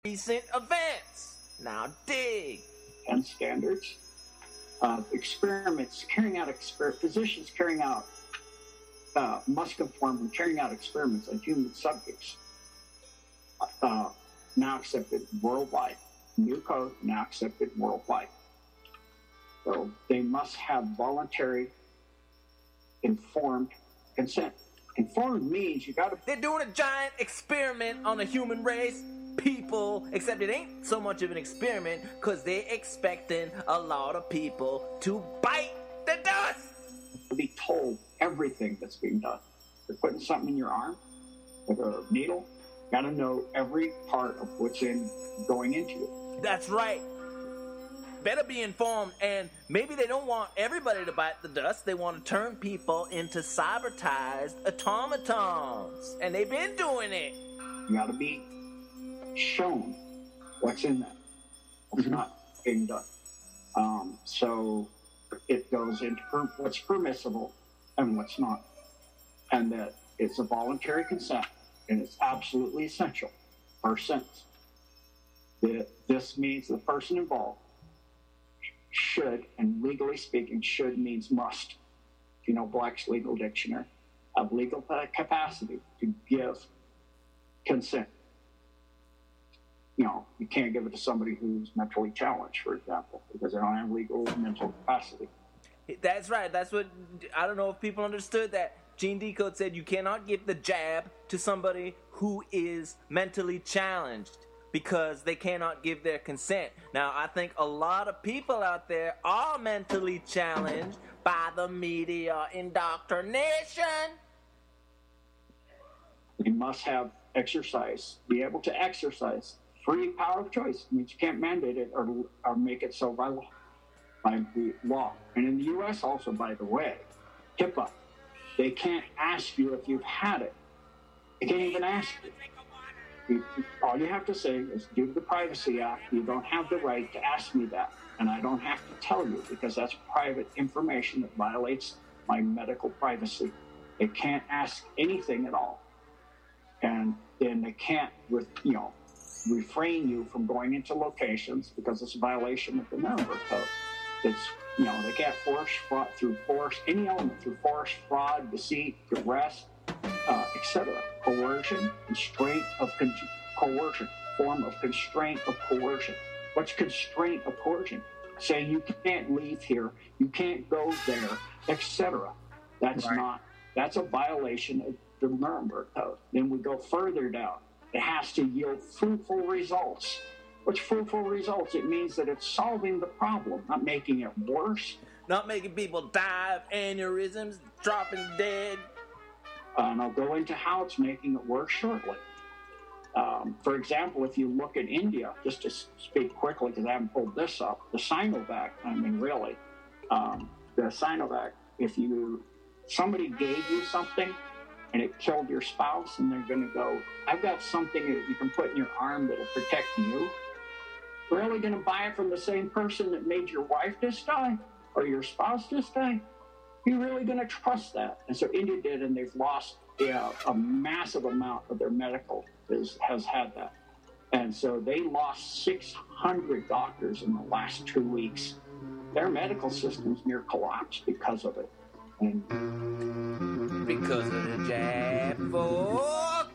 recent events. Now dig. And standards. Experiments, physicians carrying out, must conform when carrying out experiments on human subjects. Now accepted worldwide. New code, now accepted worldwide. So they must have voluntary, informed consent. Informed means you gotta... They're doing a giant experiment on the human race, people, except it ain't so much of an experiment because they're expecting a lot of people to bite the dust. To be told everything that's being done. They're putting something in your arm with a needle. You gotta know every part of what's going into it. That's right. Better be informed, and maybe they don't want everybody to bite the dust. They want to turn people into cybertized automatons, and they've been doing it. You got to be shown what's in that, what's not being done. So it goes into what's permissible and what's not, and that it's a voluntary consent, and it's absolutely essential. First sentence. This means the person involved should, and legally speaking, should means must. If you know Black's Legal Dictionary, have legal capacity to give consent. You know, you can't give it to somebody who's mentally challenged, for example, because they don't have legal mental capacity. That's right. That's what, I don't know if people understood that. Gene Decode said you cannot give the jab to somebody who is mentally challenged, because they cannot give their consent. Now, I think a lot of people out there are mentally challenged by the media indoctrination. You must have exercise, be able to exercise. Free power of choice means you can't mandate it or make it so by the law. And in the U.S. also, by the way, HIPAA, they can't ask you if you've had it. They can't even ask you. All you have to say is, due to the Privacy Act, you don't have the right to ask me that. And I don't have to tell you, because that's private information that violates my medical privacy. They can't ask anything at all. And then they can't, refrain you from going into locations because it's a violation of the Nuremberg Code. It's, they can't force any element through force, fraud, deceit, duress, etc. Coercion, constraint of coercion, form of constraint of coercion. What's constraint of coercion? Saying you can't leave here, you can't go there, etc. That's a violation of the Nuremberg Code. Then we go further down. It has to yield fruitful results. What's fruitful results? It means that it's solving the problem, not making it worse. Not making people die of aneurysms, dropping dead. And I'll go into how it's making it worse shortly. For example, if you look at India, just to speak quickly, because I haven't pulled this up, the Sinovac, the Sinovac, if somebody gave you something and it killed your spouse, and they're going to go, I've got something that you can put in your arm that'll protect you. Really going to buy it from the same person that made your wife just die or your spouse just die? You're really going to trust that? And so India did, and they've lost a massive amount of their medical has had that. And so they lost 600 doctors in the last 2 weeks. Their medical system's near collapse because of it. And because of the jab, folks.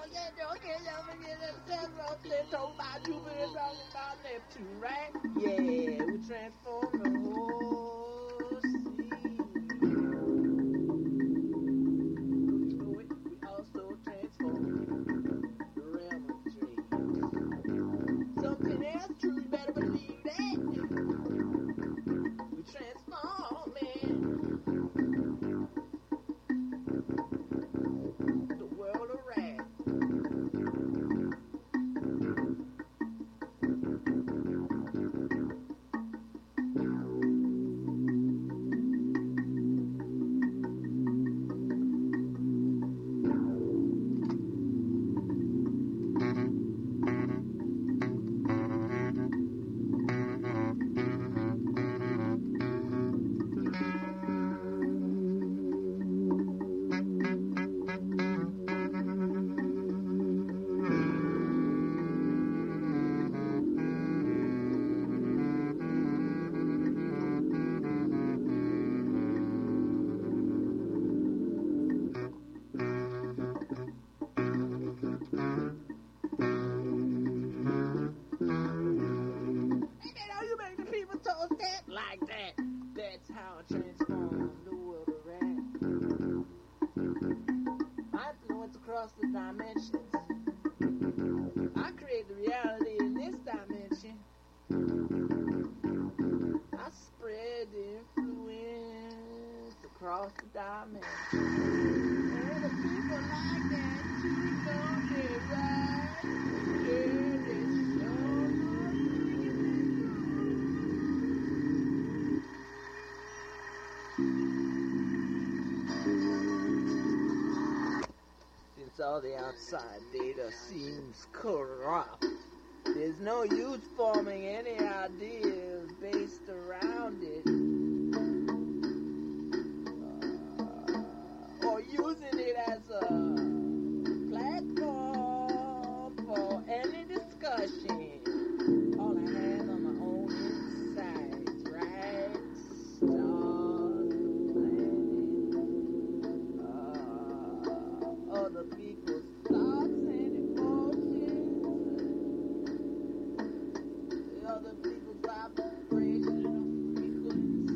Yeah, we transform the whole sea. We also transform the realm of dreams. Something else true, you better believe that. We transform it. The world around. all the outside data seems corrupt. There's no use forming any ideas based around it, or using it as a platform for any discussion. All I have on my own insides, right? Stars, planet, other people's thoughts and emotions, other people's vibrational frequency.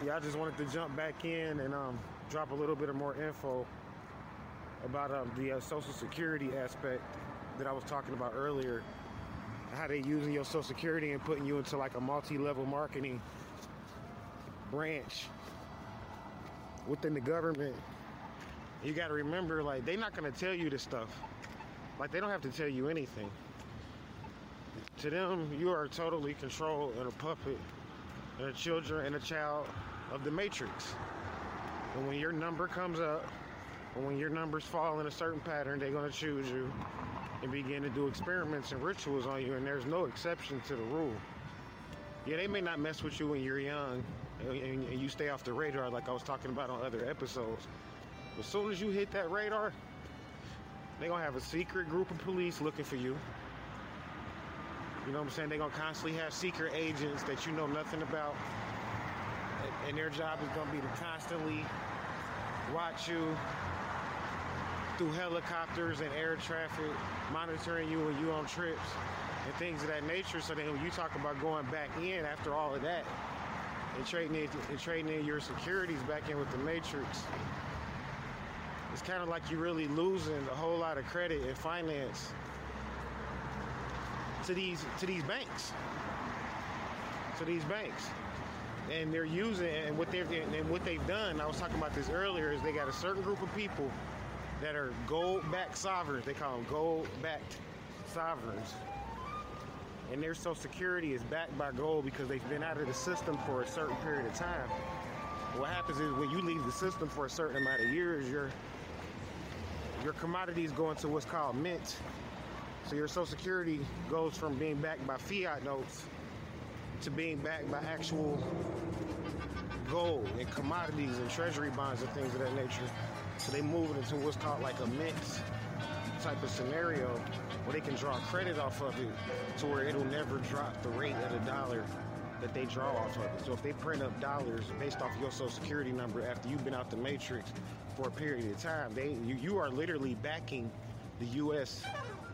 Yeah, I just wanted to jump back in and drop a little bit of more info about the Social Security aspect that I was talking about earlier. How they using your Social Security and putting you into like a multi-level marketing branch within the government. You got to remember, like, they're not going to tell you this stuff. Like, they don't have to tell you anything. To them, you are totally controlled and a puppet and a children and a child of the Matrix. And when your number comes up, or when your numbers fall in a certain pattern, they're going to choose you and begin to do experiments and rituals on you, and there's no exception to the rule. Yeah, they may not mess with you when you're young and you stay off the radar like I was talking about on other episodes. But as soon as you hit that radar, they're going to have a secret group of police looking for you. You know what I'm saying? They're going to constantly have secret agents that you know nothing about. And their job is going to be to constantly watch you through helicopters and air traffic, monitoring you when you're on trips and things of that nature. So then when you talk about going back in after all of that and trading in your securities back in with the Matrix, it's kind of like you're really losing a whole lot of credit and finance to these banks. And they're using, and what they've done, I was talking about this earlier, is they got a certain group of people that are gold-backed sovereigns. They call them gold-backed sovereigns. And their Social Security is backed by gold because they've been out of the system for a certain period of time. What happens is when you leave the system for a certain amount of years, your commodities go into what's called mint. So your Social Security goes from being backed by fiat notes to being backed by actual gold and commodities and treasury bonds and things of that nature. So they move it into what's called like a mint type of scenario where they can draw credit off of it to where it'll never drop the rate of the dollar that they draw off of it. So if they print up dollars based off your Social Security number after you've been out the Matrix for a period of time, you are literally backing the U.S.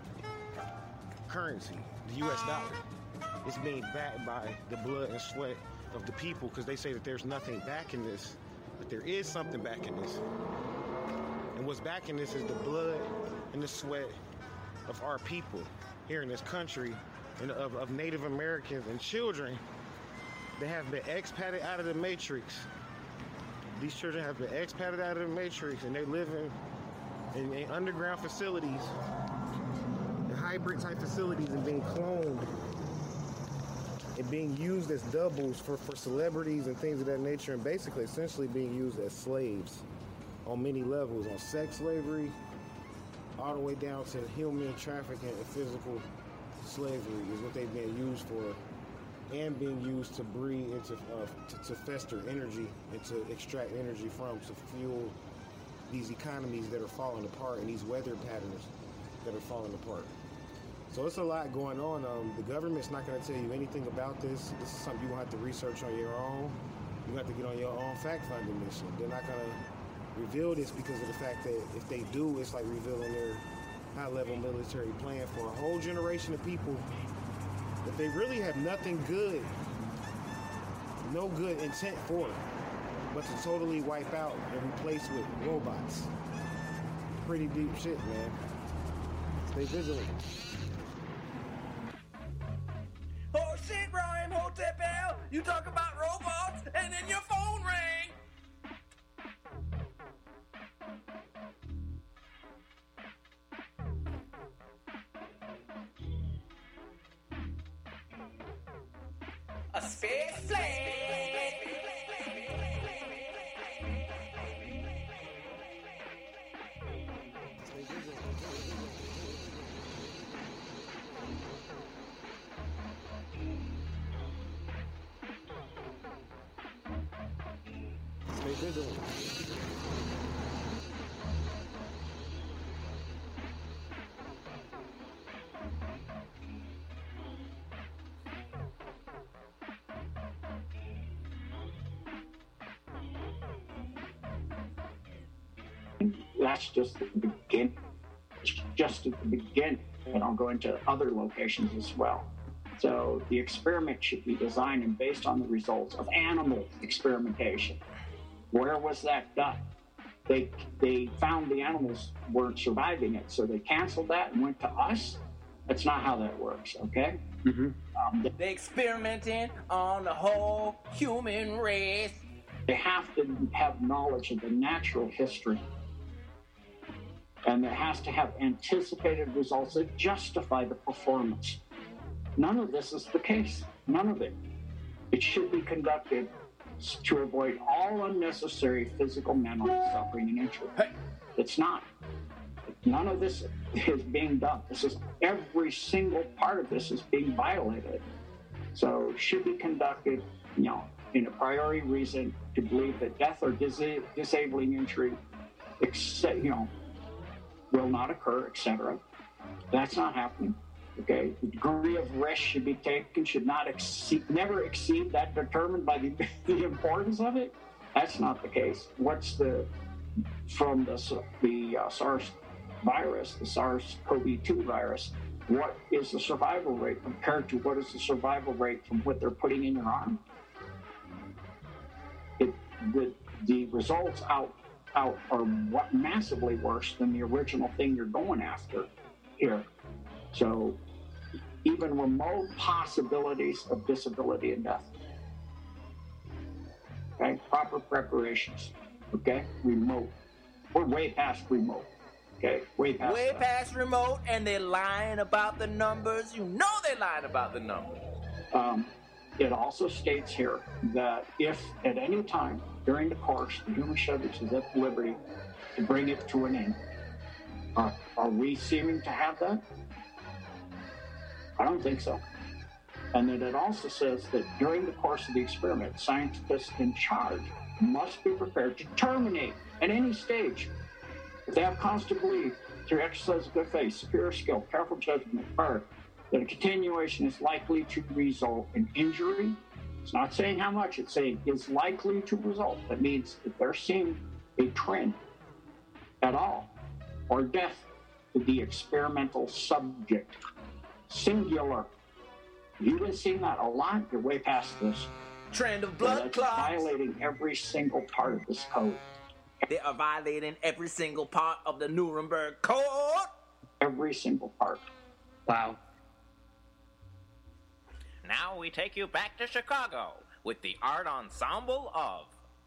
currency, the U.S. dollar. It's being backed by the blood and sweat of the people, because they say that there's nothing backing this, but there is something backing this. And what's backing this is the blood and the sweat of our people here in this country, and of Native Americans and children that have been expatriated out of the Matrix. These children have been expatriated out of the Matrix, and they live in underground facilities, in hybrid type facilities, and being cloned and being used as doubles for celebrities and things of that nature, and basically essentially being used as slaves on many levels, on sex slavery all the way down to human trafficking and physical slavery is what they've been used for, and being used to breed and to fester energy and to extract energy from, to fuel these economies that are falling apart and these weather patterns that are falling apart. So it's a lot going on. The government's not going to tell you anything about this. This is something you're going to have to research on your own. You have to get on your own fact-finding mission. They're not going to reveal this because of the fact that if they do, it's like revealing their high-level military plan for a whole generation of people that they really have nothing good, no good intent for, but to totally wipe out and replace with robots. Pretty deep shit, man. Stay vigilant. Oh shit, Ryan Hotepel! You talk about robots and then your phone rang! A space flame! Stay vigilant. That's just the beginning. Just at the beginning, and I'll go into other locations as well. So the experiment should be designed and based on the results of animal experimentation. Where was that done? They found the animals weren't surviving it, so they canceled that and went to us. That's not how that works, okay? They experimenting on the whole human race. They have to have knowledge of the natural history. And there has to have anticipated results that justify the performance. None of this is the case. None of it. It should be conducted to avoid all unnecessary physical, mental suffering and injury. It's not. None of this is being done. Every single part of this is being violated. So it should be conducted, in a priori reason to believe that death or disabling injury, will not occur, etc. That's not happening. Okay, the degree of risk should be taken, should not never exceed that determined by the importance of it. That's not the case. From the SARS virus, the SARS-CoV-2 virus, what is the survival rate compared to what is the survival rate from what they're putting in your arm? The results out are massively worse than the original thing you're going after here. So even remote possibilities of disability and death. Okay, proper preparations. Okay, remote. We're way past remote. Okay, way past remote, and they're lying about the numbers. You know they're lying about the numbers. It also states here that if at any time during the course the human subject is at liberty to bring it to an end, are we seeming to have that? I don't think so. And then it also says that during the course of the experiment, scientists in charge must be prepared to terminate at any stage if they have cause to believe, through exercise of good faith, superior skill, careful judgment, or that a continuation is likely to result in injury. It's not saying how much, it's saying is likely to result. That means if they're seeing a trend at all, or death to the experimental subject. Singular. You've been seeing that a lot. You're way past this. Trend of blood clots. Violating every single part of this code. They are violating every single part of the Nuremberg Code. Every single part. Wow. Now we take you back to Chicago with the art ensemble of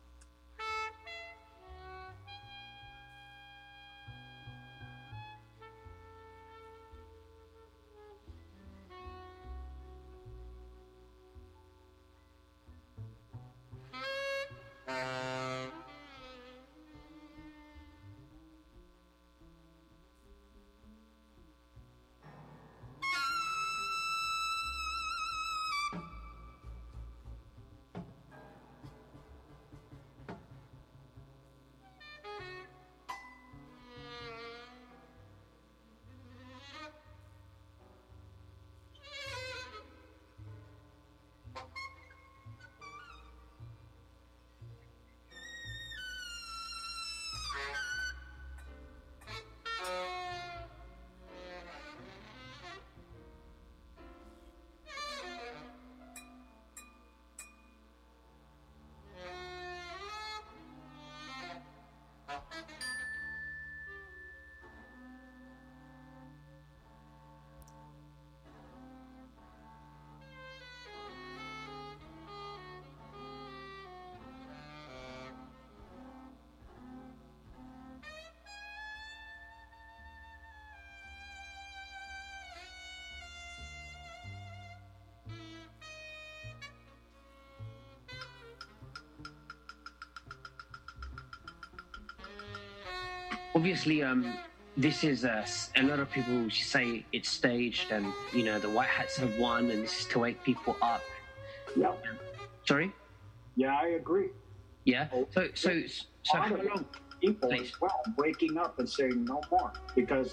Obviously, this is a lot of people say it's staged, and the White Hats have won, and this is to wake people up. Yeah. Sorry. Yeah, I agree. Yeah. So how long? People as well waking up and saying no more, because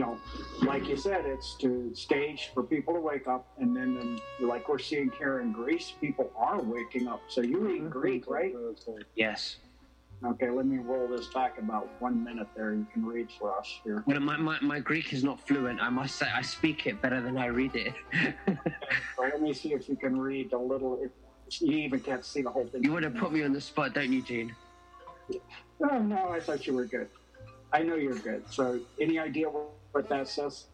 like you said, it's to stage for people to wake up, and then like we're seeing here in Greece, people are waking up. So you eat Greek, right? Yes. Okay, let me roll this back about 1 minute there. You can read for us here. Well, my Greek is not fluent. I must say I speak it better than I read it. Well, let me see if you can read a little. If you even can't see the whole thing. You want to put me on the spot, don't you, Gene? Oh, no, I thought you were good. I know you're good. So, any idea what that says?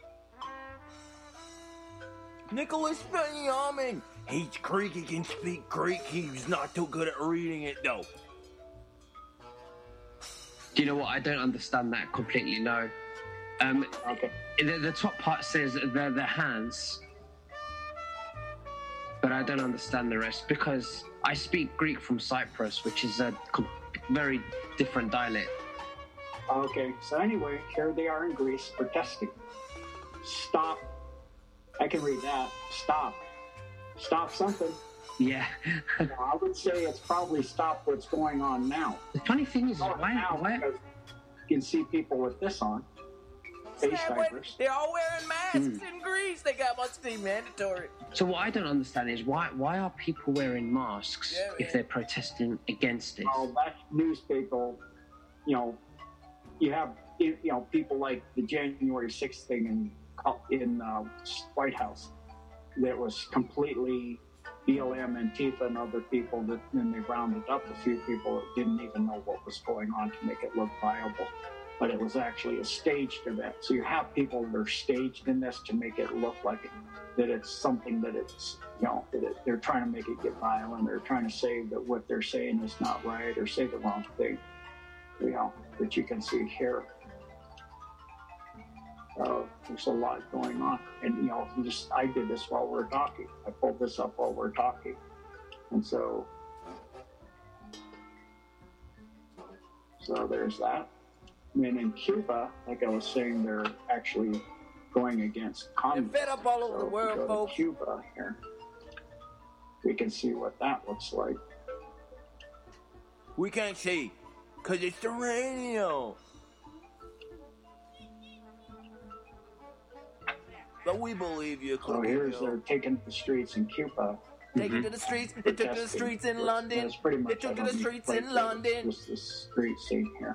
Nicholas Benjamin hates Greek. He can speak Greek. He's not too good at reading it, though. Do you know what? I don't understand that completely, no. Okay. The top part says they're the hands, but I don't understand the rest because I speak Greek from Cyprus, which is a very different dialect. Okay, so anyway, here they are in Greece protesting. Stop. I can read that. Stop. Stop something. Yeah. I would say it's probably stop what's going on now. The funny thing is, why? Because you can see people with this on. Face diapers. They're all wearing masks in Greece. They must be mandatory. So what I don't understand is why are people wearing masks if they're protesting against it? Oh, that news people, you have people like the January 6th thing in White House that was completely BLM and Antifa and other people that then they rounded up a few people that didn't even know what was going on to make it look viable. But it was actually a staged event. So you have people that are staged in this to make it look like that it's something that it's, they're trying to make it get violent. They're trying to say that what they're saying is not right or say the wrong thing, that you can see here. There's a lot going on. And, I did this while we're talking. I pulled this up while we're talking. And so there's that. And then in Cuba, like I was saying, they're actually going against communism. They're fed up all over the world, folks. Cuba here. We can see what that looks like. We can't see, because it's the radio. But we believe you. So here's they're taking the streets in Cuba. Taking to the streets. They took to the streets in London. They took to the streets in London. Just the street scene here.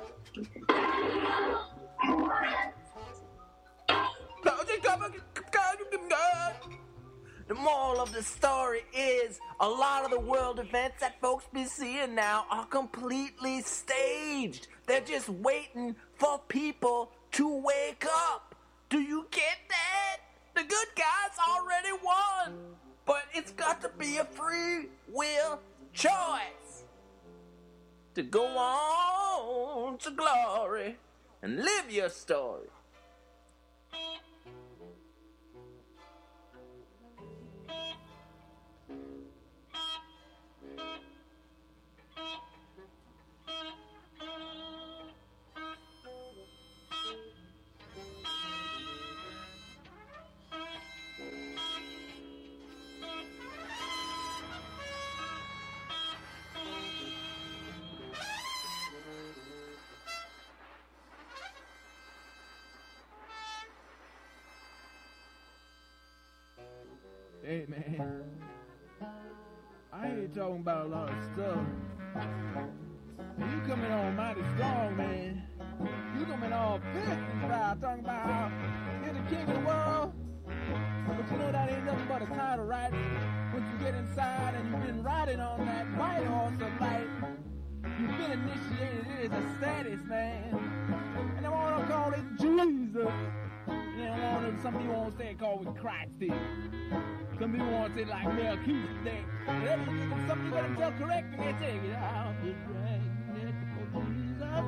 The moral of the story is a lot of the world events that folks be seeing now are completely staged. They're just waiting for people to wake up. Do you get that? The good guys already won. But it's got to be a free will choice to go on to glory and live your story. Hey man, I ain't talking about a lot of stuff. You coming on mighty strong, man. You coming all pissed and proud, talking about how you're the king of the world. But you know that ain't nothing but a title, right? Once you get inside and you've been riding on that white horse of life, you've been initiated. It is a status, man. And I want to call it Jesus. Some people want to say it called with Christ still. Some people want to say like Melchizedek. Some people got to tell correct and they take it out the dragnet for Jesus.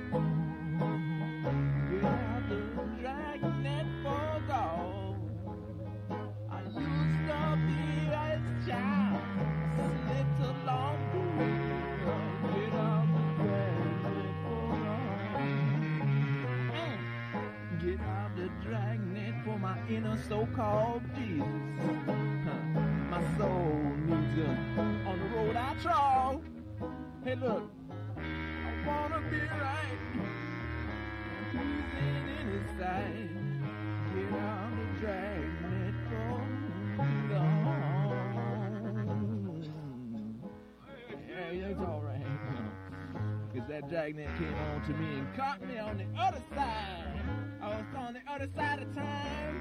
Get out the dragnet for God. I used to be a child, slipped along the way. Get out the dragnet for God. Get out the dragnet for my inner so-called Jesus. My soul needs him on the road I trod. Hey, look, I wanna be right, pleasing in his sight. Get out the dragnet for God. Yeah, it's all right. It's that dragnet came on to me and caught me on the other side. I was on the other side of time,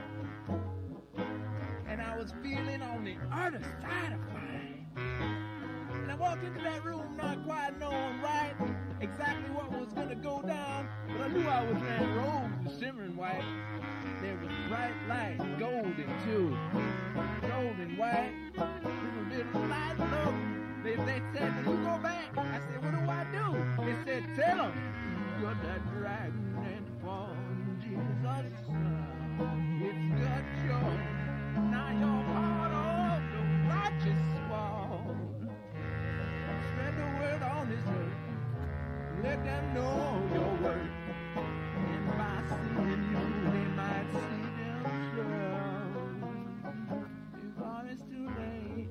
and I was feeling on the other side of mine. And I walked into that room not quite knowing right exactly what was going to go down, but I knew I was wearing robes of shimmering white. There was bright light, golden too, golden white. Little light look. They said, "Will you go back?" I said, "What do I do?" They said, "Tell them you got that dragnet from Jesus' Son. It's got your, now you're part of the righteous squad. Spread the word on this earth. Let them know your work. And by seeing you, they might see themselves. Before it's too late."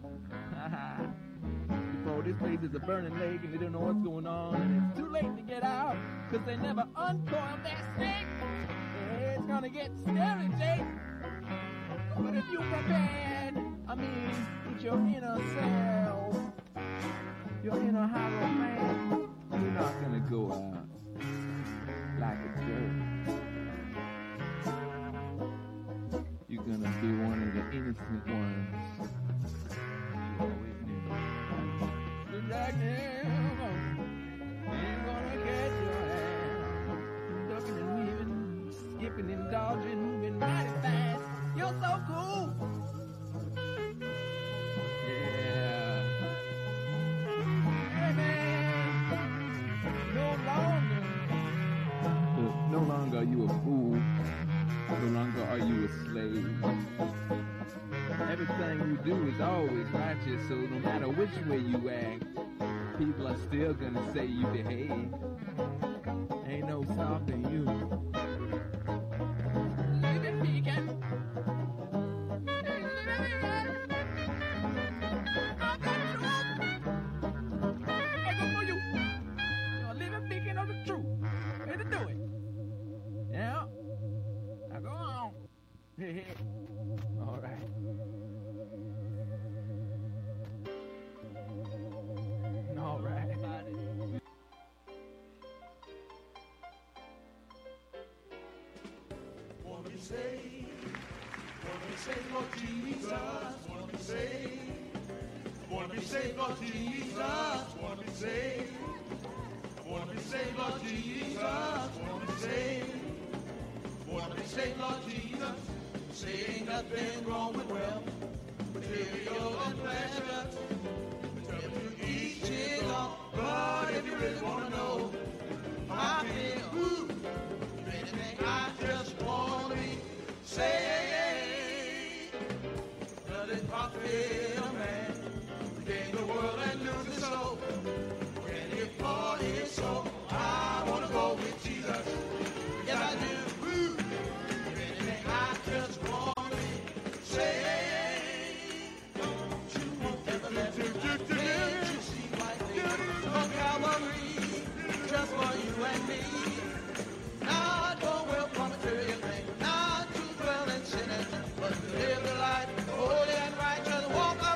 Before this place is a burning lake and they don't know what's going on, and it's too late to get out because they never uncoiled that snake. It's gonna get scary, Jake. But if you're prepared, I mean, with your inner self, your inner hollow man, you're not gonna go out like a jerk. You're gonna be one of the innocent ones. You always knew. The dragnet ain't gonna catch your ass. Ducking and weaving, skipping and dodging, moving mighty fast. You're so cool. Yeah. Hey man, no longer are you a fool. No longer are you a slave. Everything you do is always righteous, so no matter which way you act, people are still gonna say you behave. Ain't no stopping you. Leave it peeking. Hey, good for you. You're living beacon of the truth. Way to do it. Yeah. Now go on. All right. All right. Wanna be saved, Lord Jesus. Wanna be saved, Lord Jesus. Wanna be saved, Lord Jesus. Wanna be saved, Lord Jesus. Say ain't nothing wrong with wealth, material and pleasure. Each is all, but if you really want to know how I feel, anything I just want to be saved. Does it profit a man to gain the world and lose his soul? When he for his soul, I want to go with Jesus. Yes, I do. Anything I just want to be saved. Don't you want ever let me just for you and me. Not for wealth or material things, not to dwell in sin, but to live the life holy and righteous, walk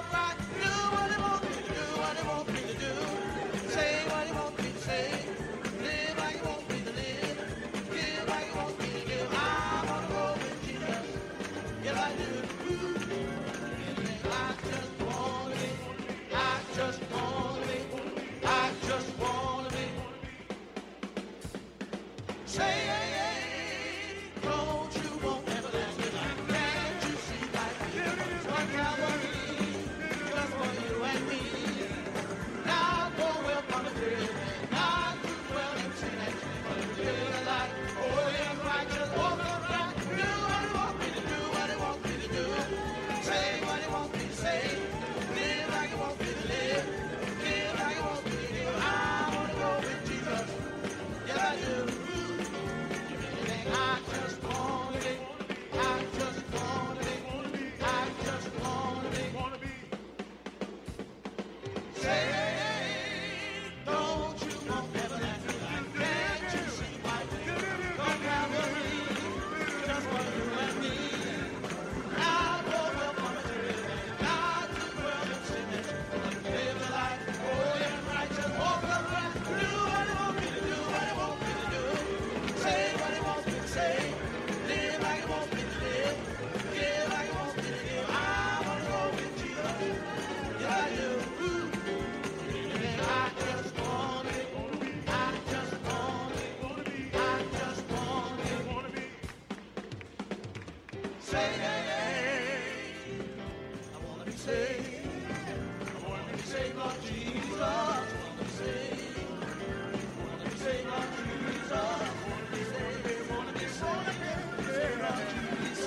saved. I want to be saved, Lord Jesus. I want to be saved. I want to be saved, Lord Jesus. I want to be saved. I want to be saved. Lord Jesus.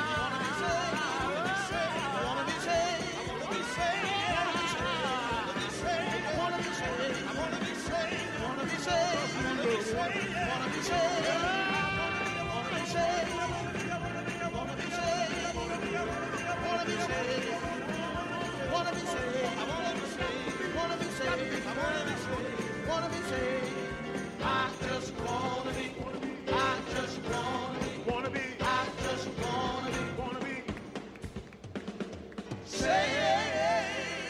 I want to be saved. I want to be saved. I want to be saved. I want to be saved. I want to be saved. I want to be saved. I want to be saved. I want to be saved. I want to be saved. I want to be saved. I want to be saved. I want to be saved. I want to be saved. I want to be saved. I want to be saved. I want to be saved. I just want to be. I just want to be. Want to be. I just want to be saved.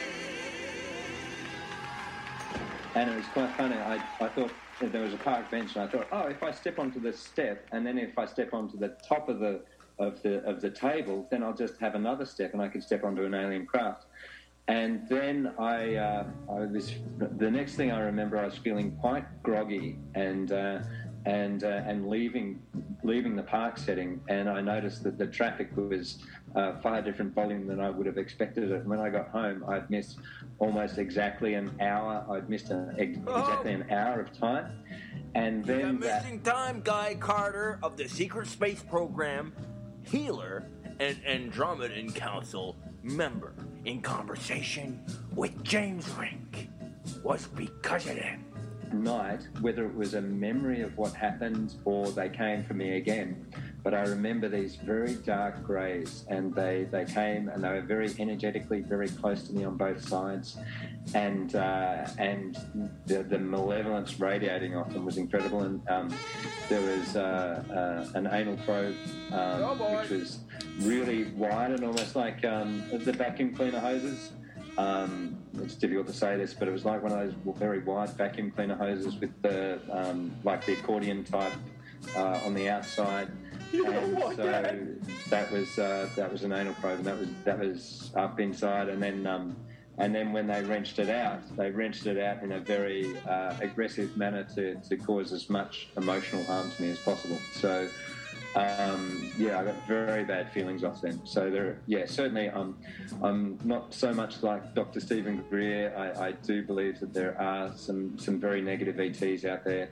And it was quite funny. I thought there was a park bench, and I thought, oh, if I step onto the step, and then if I step onto the top of the table, then I'll just have another step, and I could step onto an alien craft. And then I was the next thing I remember, I was feeling quite groggy and leaving the park setting, and I noticed that the traffic was far different volume than I would have expected it. And when I got home, I'd missed almost exactly an hour. I'd missed exactly an hour of time. And then missing time, Guy Carter of the Secret Space Program, healer and Andromedan Council member, in conversation with James Rink, was because of that night, whether it was a memory of what happened or they came for me again. But I remember these very dark greys, and they came, and they were very energetically very close to me on both sides, and the malevolence radiating off them was incredible. And there was an anal probe, which was really wide and almost like the vacuum cleaner hoses. It's difficult to say this, but it was like one of those very wide vacuum cleaner hoses with the like the accordion type on the outside. And so that was an anal probe, and that was up inside, and then when they wrenched it out in a very aggressive manner to cause as much emotional harm to me as possible. So I got very bad feelings off them. So certainly I'm not so much like Dr. Stephen Greer. I do believe that there are some very negative ETs out there,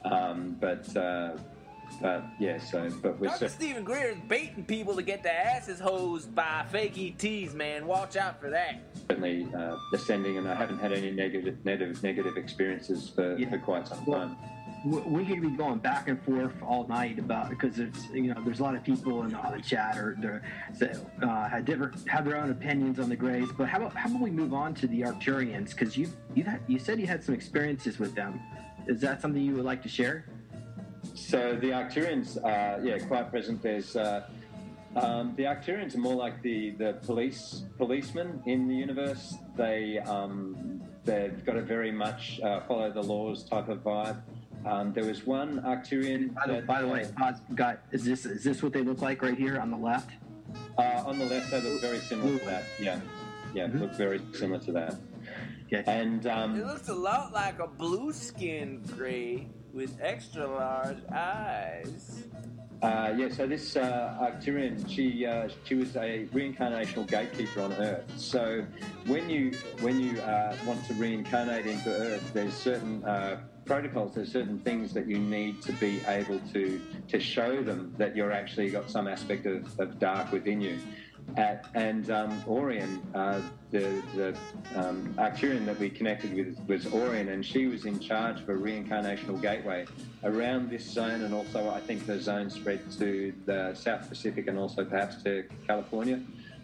but Dr. Stephen Greer is baiting people to get their asses hosed by fake ETs, man. Watch out for that. Certainly ascending, and I haven't had any negative experiences for quite some time. We could be going back and forth all night because it's there's a lot of people in the chat that have their own opinions on the Greys. But how about we move on to the Arcturians, because you said you had some experiences with them. Is that something you would like to share? So the Arcturians, quite present. There's the Arcturians are more like the policemen in the universe. They've got a very much follow the laws type of vibe. There was one Arcturian. By the way, is this what they look like right here on the left? On the left, they look very similar to that. Yeah, look very similar to that. Okay. And it looks a lot like a blue-skinned Grey with extra large eyes. So this Arcturian, she was a reincarnational gatekeeper on Earth. So when you want to reincarnate into Earth, there's certain protocols, there's certain things that you need to be able to show them that you're actually got some aspect of dark within you. And Orion, the Arcturian that we connected with was Orion, and she was in charge of a reincarnational gateway around this zone, and also I think the zone spread to the South Pacific and also perhaps to California.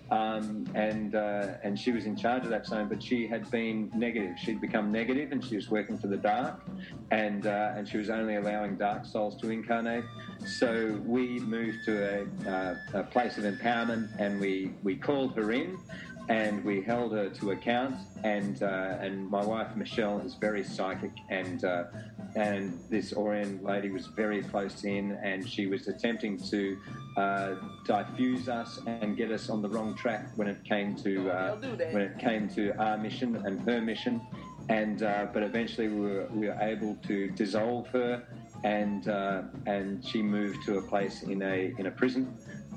And she was in charge of that zone, but she had been negative. She'd become negative, and she was working for the dark, and she was only allowing dark souls to incarnate. So we moved to a place of empowerment, and we called her in, and we held her to account. And my wife Michelle is very psychic, and this Orion lady was very close in, and she was attempting to diffuse us and get us on the wrong track when it came to our mission and her mission. And but eventually we were able to dissolve her, and she moved to a place in a prison.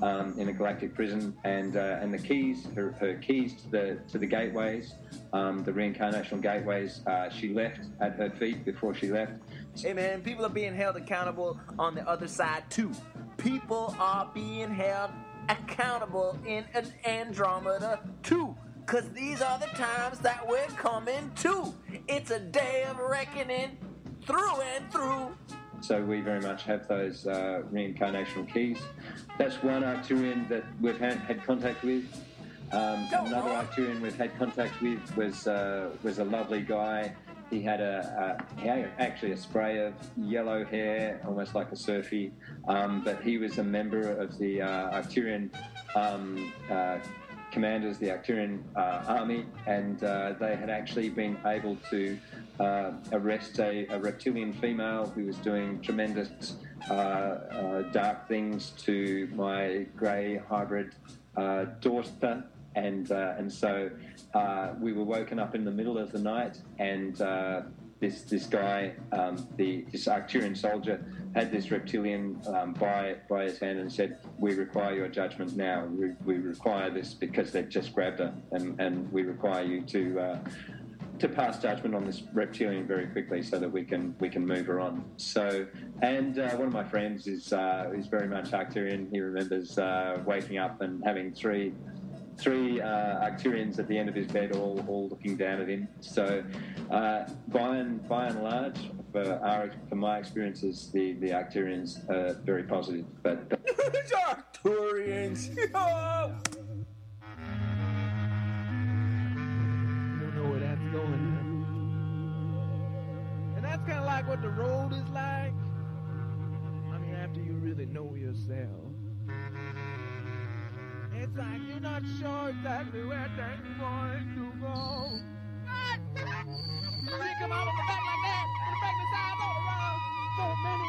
in a galactic prison, and the keys, her keys to the gateways, the reincarnational gateways, she left at her feet before she left. Hey man, people are being held accountable on the other side too. People are being held accountable in an Andromeda too. Cause these are the times that we're coming to. It's a day of reckoning through and through. So we very much have those reincarnational keys. That's one Arcturian that we've had contact with. Another Arcturian we've had contact with was a lovely guy. He had actually a spray of yellow hair, almost like a surfy. But he was a member of the Arcturian commanders, the Arcturian army, and they had actually been able to arrest a reptilian female who was doing tremendous dark things to my grey hybrid daughter, and so we were woken up in the middle of the night, and this guy, this Arcturian soldier, had this reptilian by his hand and said, "We require your judgment now. We require this because they've just grabbed her, and we require you to pass judgment on this reptilian very quickly so that we can move her on." So, and one of my friends is very much Arcturian. He remembers waking up and having three Arcturians at the end of his bed, all looking down at him. So, by and large, for my experiences, the Arcturians are very positive. But Arcturians. And that's kind of like what the road is like. I mean, after you really know yourself. It's like you're not sure exactly where things going to go. They come out on the back like that, and break the sides all around. So many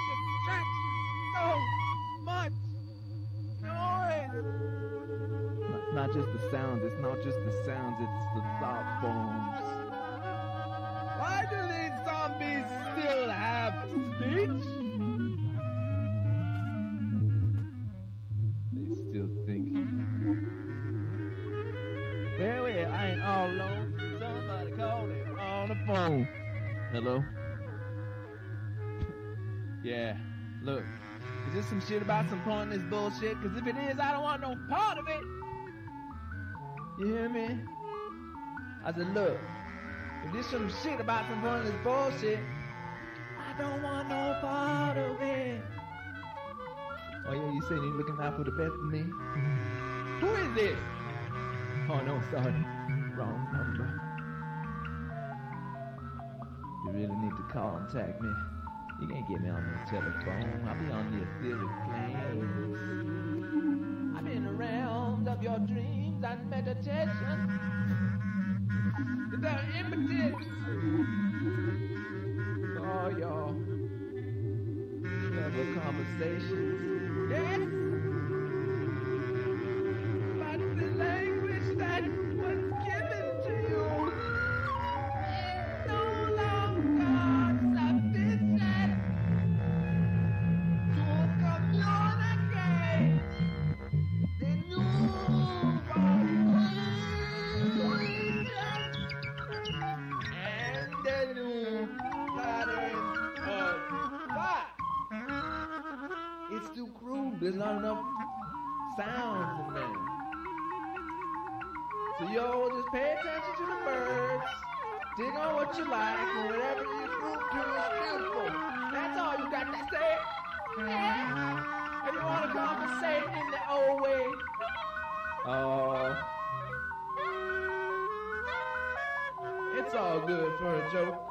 distractions, so much noise. It's not just the sounds, it's the thought forms. Why do these zombies still have speech? They still think. Well, I ain't all alone. Somebody called him on the phone. Hello? Yeah, look. Is this some shit about some pointless bullshit? Cause if it is, I don't want no part of it. You hear me? I said, look. If this some shit about some pointless bullshit, I don't want no part of it. Oh yeah, you said you're looking out for the best of me? Who is this? Oh no, sorry. Wrong number. You really need to contact me. You can't get me on the telephone. I'll be on the etheric plane. I'm in the realms of your dreams and meditation. The impetus for your clever conversations. Yes? But the language that was given to you is no longer sufficient to communicate the new and the new pattern of thought. It's too crude. There's not enough sounds in there. So yo, just pay attention to the birds. Dig on what you like, and whatever you group to is beautiful. That's all you got to say. Yeah. If you want to conversate in the old way. It's all good for a joke.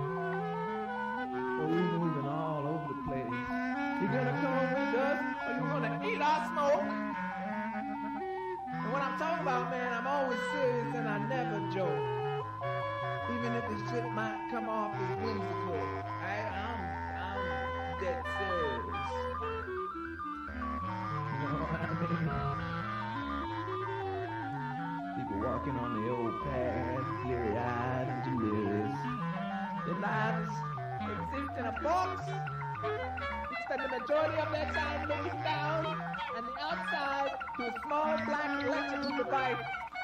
But we're moving all over the place. You gonna come with us, or you gonna eat our smoke? And when I'm talking about, man, I'm always serious and I never joke. Even if the shit might come off as whimsical, I'm dead serious. You know what I mean? People walking on the old path, clear-eyed and delirious. Their lives exist in a box, He spent the majority of their time looking down and the outside to a small black electrical device.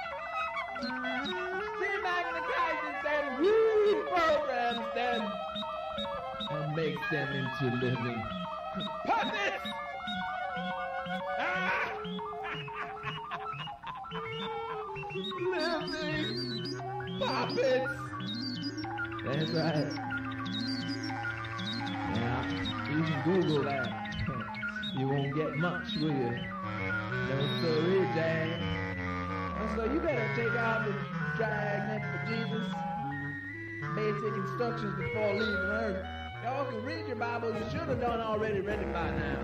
Demagnetizes them, reprograms them, and makes them into living puppets! Living puppets! That's right. Now, you can Google that. You won't get much, will you? No sirree, Dad. So you better take out the dragnet for Jesus. Basic instructions before leaving Earth. Y'all can read your Bible. You should have done already read it by now.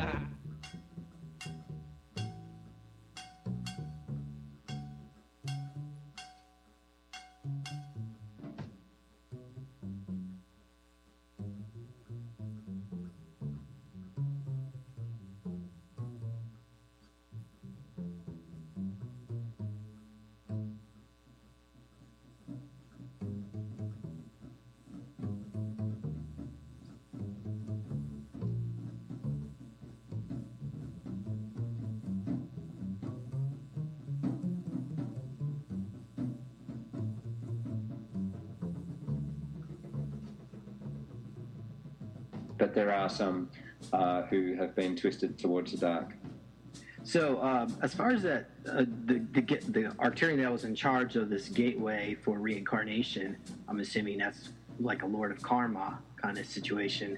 But there are some who have been twisted towards the dark. So, as far as that, the Arcturian that was in charge of this gateway for reincarnation, I'm assuming that's like a Lord of Karma kind of situation.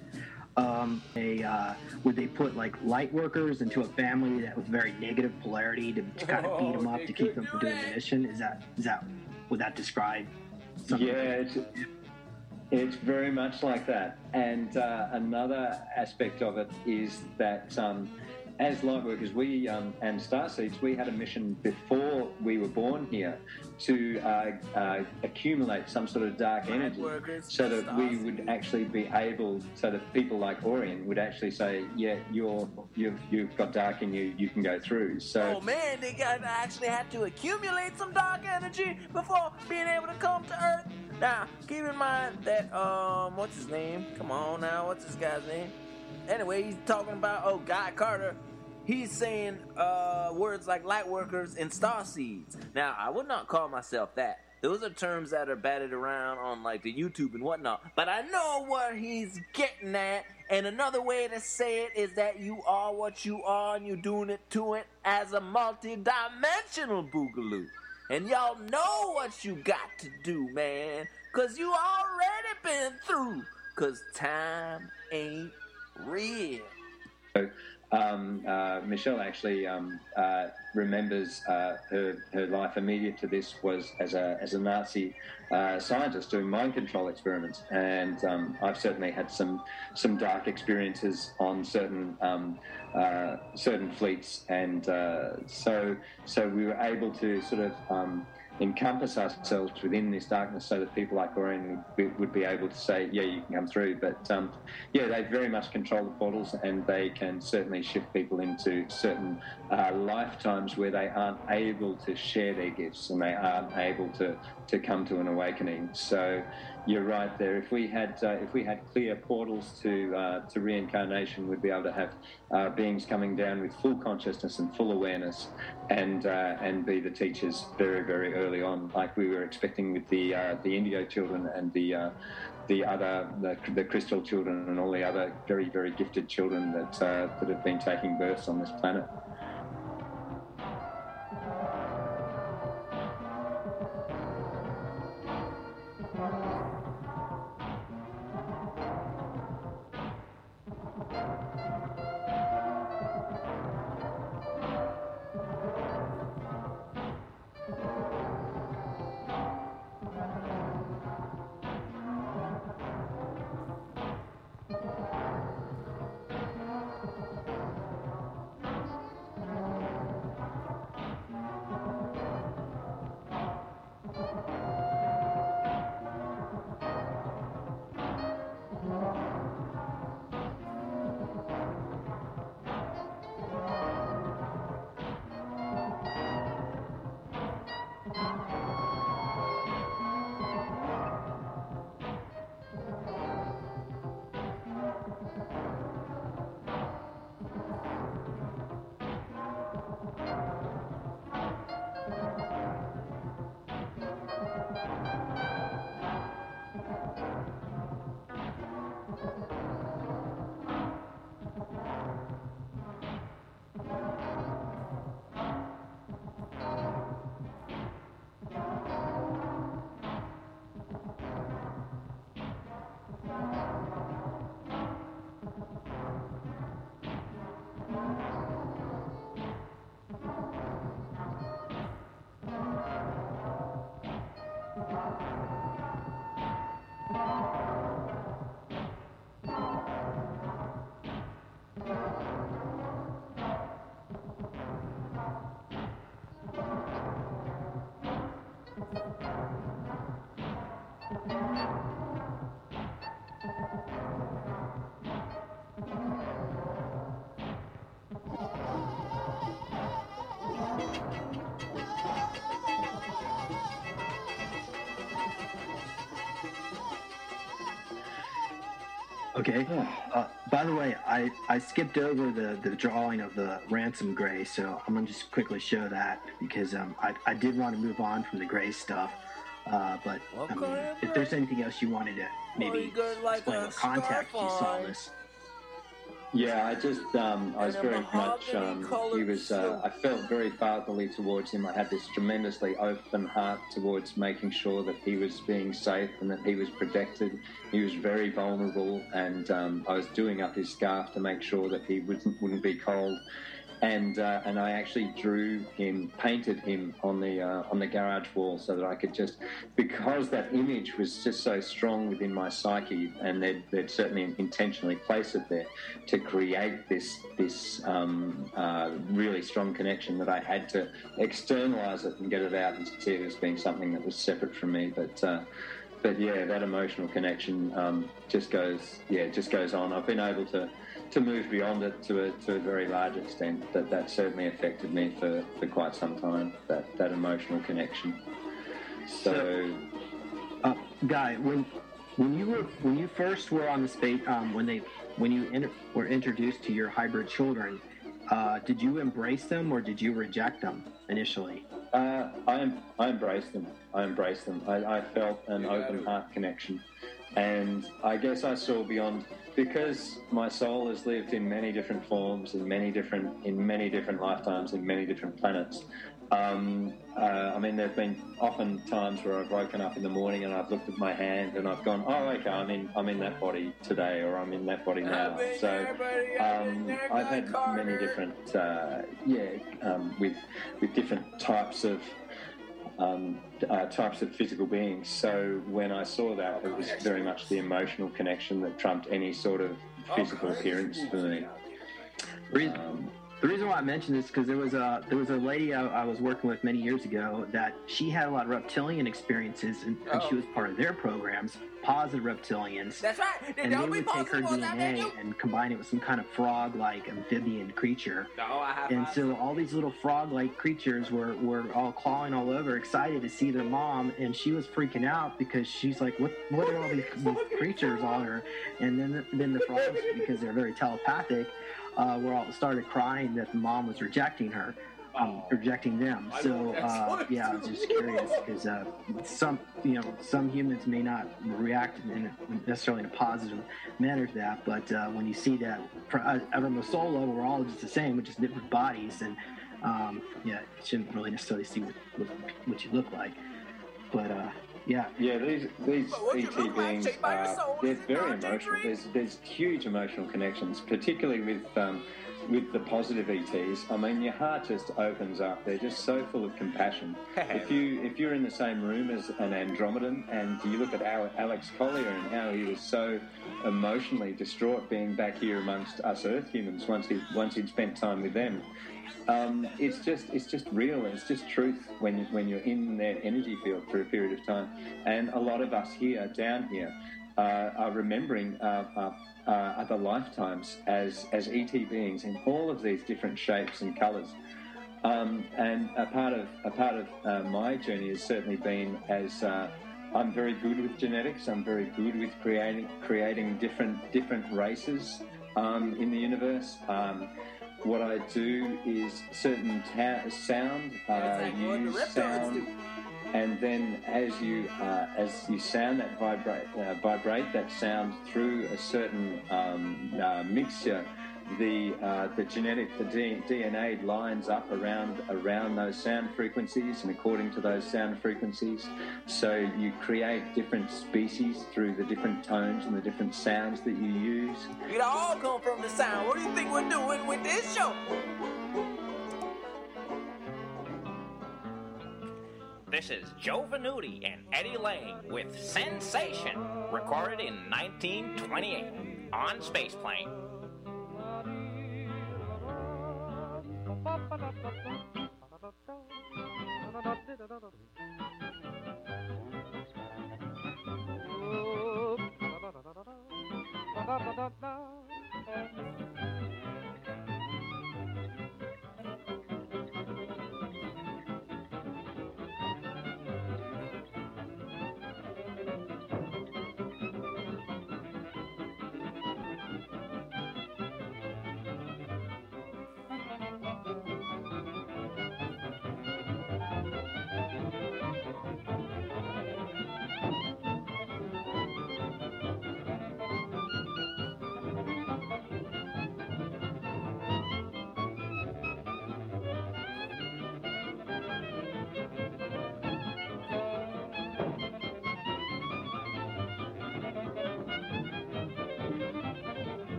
Would they put like light workers into a family that was very negative polarity to kind of beat them up to keep them from doing the mission? Is that would that describe something? Yeah, it's very much like that. And another aspect of it is that as lightworkers, we and starseeds, we had a mission before we were born here to accumulate some sort of dark energy, so that we would actually be able, so that people like Orion would actually say, yeah, you've got dark in you, you can go through. So, oh man, they actually had to accumulate some dark energy before being able to come to Earth. Now, keep in mind that, what's his name? Come on now, what's this guy's name? Anyway, he's talking about, Guy Carter. He's saying words like light workers and star seeds. Now, I would not call myself that. Those are terms that are batted around on like the YouTube and whatnot. But I know what he's getting at. And another way to say it is that you are what you are and you're doing it to it as a multi-dimensional boogaloo. And y'all know what you got to do, man. Cause you already been through. Cause time ain't real. So, Michelle actually remembers her life immediate to this was as a Nazi scientist doing mind control experiments, and I've certainly had some dark experiences on certain fleets, and so we were able to sort of encompass ourselves within this darkness so that people like Orion would be able to say, yeah, you can come through. But they very much control the portals, and they can certainly shift people into certain lifetimes where they aren't able to share their gifts and they aren't able to come to an awakening. So you're right there. If we had clear portals to reincarnation, we'd be able to have beings coming down with full consciousness and full awareness, and be the teachers very, very early on, like we were expecting with the Indigo children and the Crystal children and all the other very, very gifted children that have been taking births on this planet. Okay. By the way, I skipped over the drawing of the ransom gray, so I'm gonna just quickly show that because I did want to move on from the gray stuff. But I mean, if there's anything else you wanted to maybe explain what context you saw this. Yeah, I was very much, he was, I felt very fatherly towards him. I had this tremendously open heart towards making sure that he was being safe and that he was protected. He was very vulnerable, and I was doing up his scarf to make sure that he wouldn't be cold. And I actually painted him on the garage wall so that I could because that image was just so strong within my psyche, and they'd certainly intentionally placed it there to create this really strong connection that I had to externalize it and get it out and see it as being something that was separate from me. But yeah, that emotional connection just goes on. I've been able to move beyond it to a very large extent. That certainly affected me for quite some time. That emotional connection. So, Guy, when you first were on the space, when you were introduced to your hybrid children, did you embrace them or did you reject them initially? I embraced them. I felt an open heart connection, and I guess I saw beyond, because my soul has lived in many different forms, in many different lifetimes, in many different planets. I mean, there've been often times where I've woken up in the morning and I've looked at my hand and I've gone, oh, okay, I'm in that body today, or I'm in that body now. So I've had many different, with different types of physical beings. So when I saw that, it was very much the emotional connection that trumped any sort of physical appearance for me. The reason why I mentioned this is because there was a lady I was working with many years ago that she had a lot of reptilian experiences, and she was part of their programs, positive reptilians. That's right. And they would take her DNA and combine it with some kind of frog-like amphibian creature. And so all these little frog-like creatures were all clawing all over, excited to see their mom, and she was freaking out because she's like, what are all these creatures on her? And then the frogs, because they're very telepathic, were all started crying that the mom was rejecting her, rejecting them. So yeah, I was just curious because some humans may not react necessarily in a positive manner to that, but when you see that from a soul level, we're all just the same, with just different bodies, and yeah, you shouldn't really necessarily see what you look like, but. Yeah, these ET beings they're very emotional. There's huge emotional connections, particularly with the positive ETs. I mean, your heart just opens up. They're just so full of compassion. If you're in the same room as an Andromedan and you look at Alex Collier and how he was so emotionally distraught being back here amongst us Earth humans once he'd spent time with them. It's just real, and it's just truth when you're in their energy field for a period of time. And a lot of us down here are remembering other lifetimes as ET beings in all of these different shapes and colours. And a part of my journey has certainly been as I'm very good with genetics. I'm very good with creating different races in the universe. What I do is certain sound, use sound, and then as you sound that vibrate that sound through a certain mixture, the DNA lines up around those sound frequencies and according to those sound frequencies. So you create different species through the different tones and the different sounds that you use. It all come from the sound. What do you think we're doing with this show? This is Joe Venuti and Eddie Lang with Sensation, recorded in 1928 on Spaceplane.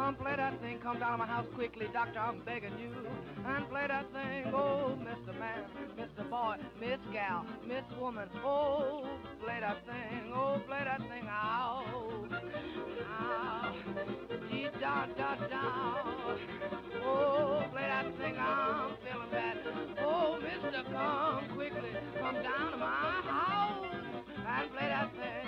come play that thing. Come down to my house quickly, doctor, I'm begging you. And play that thing. Oh, Mr. Man, Mr. Boy, Miss Gal, Miss Woman. Oh, play that thing. Oh, play that thing out. Out. Dee da da da. Oh, play that thing. I'm feeling bad. Oh, Mister, come quickly. Come down to my house and play that thing.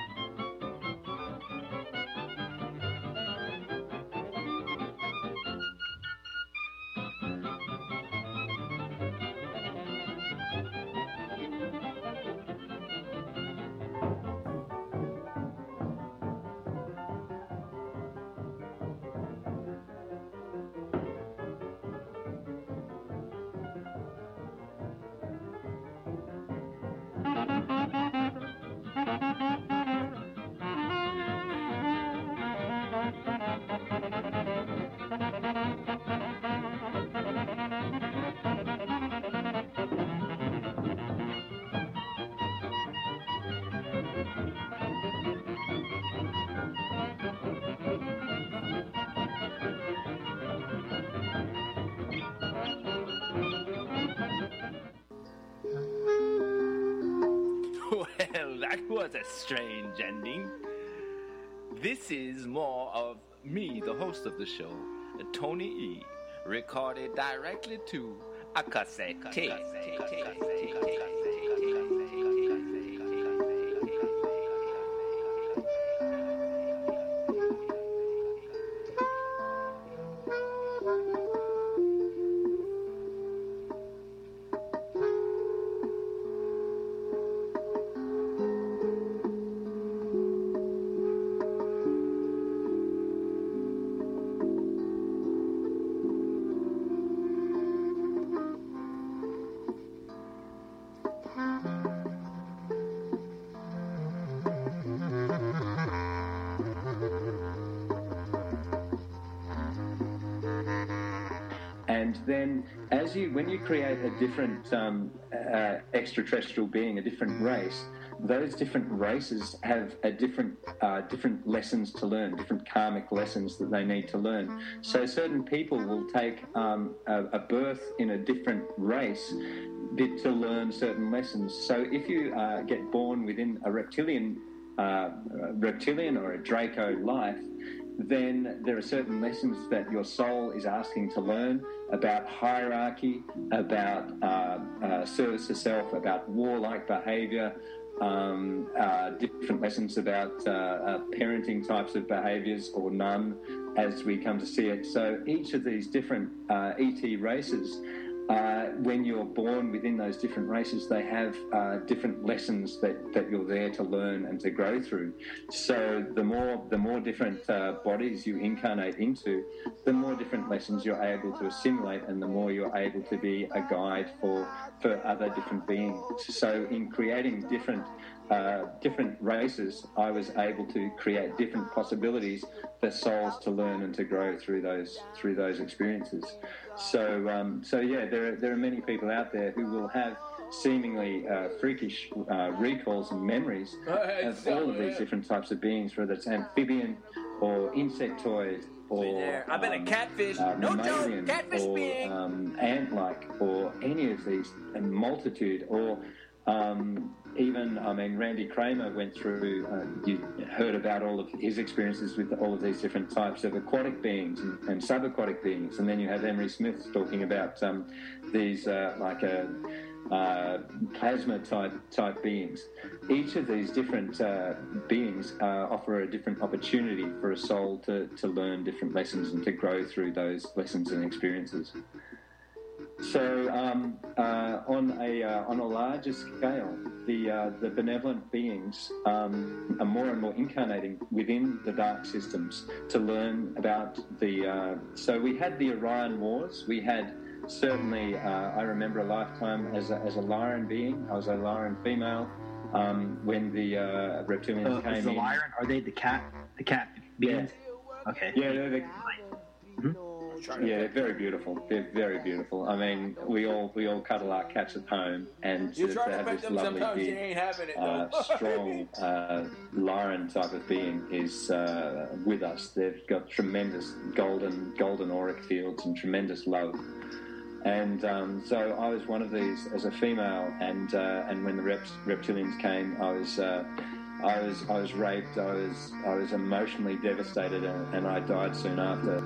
Well, that was a strange ending. This is more of me, the host of the show, Tony E., recorded directly to a cassette tape. And then, when you create a different extraterrestrial being, a different race, those different races have a different lessons to learn, different karmic lessons that they need to learn. So certain people will take a birth in a different race to learn certain lessons. So if you get born within a reptilian or a Draco life, then there are certain lessons that your soul is asking to learn about hierarchy, about service to self, about warlike behaviour, different lessons about parenting types of behaviours or none, as we come to see it. So each of these different ET races, when you're born within those different races, they have different lessons that you're there to learn and to grow through. So the more different bodies you incarnate into, the more different lessons you're able to assimilate, and the more you're able to be a guide for other different beings. So in creating different races, I was able to create different possibilities for souls to learn and to grow through those experiences. So yeah, there are many people out there who will have seemingly freakish recalls and memories of all of these different types of beings, whether it's amphibian or insectoid or I bet a catfish, no joke, catfish or being ant-like, or any of these, a multitude, or even, Randy Kramer went through, you heard about all of his experiences with all of these different types of aquatic beings and subaquatic beings. And then you have Emery Smith talking about these plasma type beings. Each of these different beings offer a different opportunity for a soul to learn different lessons and to grow through those lessons and experiences. So on a larger scale, the benevolent beings are more and more incarnating within the dark systems to learn about the. So we had the Orion Wars. We had certainly. I remember a lifetime as a Lyran being. I was a Lyran female when the reptilians came in. The Lyran, are they the cat beings? Yeah. Okay. Yeah, they're Yeah, very beautiful. They're very beautiful. I mean, we all cuddle our cats at home, and You to try to have pet this them, lovely, sometimes big, you ain't having it, though. strong lion type of being is with us. They've got tremendous golden auric fields and tremendous love. And so I was one of these as a female, and when the reptilians came, I was raped. I was emotionally devastated, and I died soon after.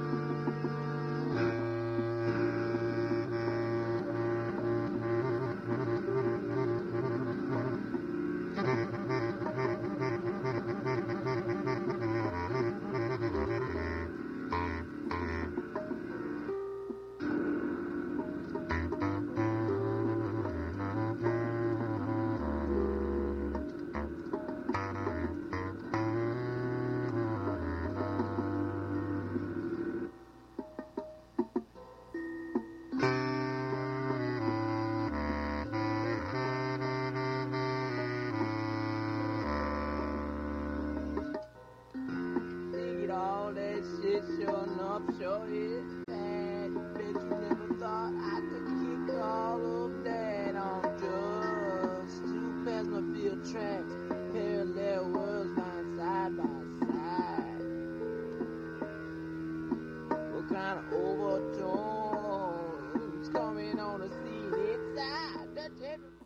All that shit showing up, sure is bad. Bet you never thought I could kick all of that on just two Plasmafield tracks, parallel worlds lying side by side. What kind of overtones coming on the scene inside the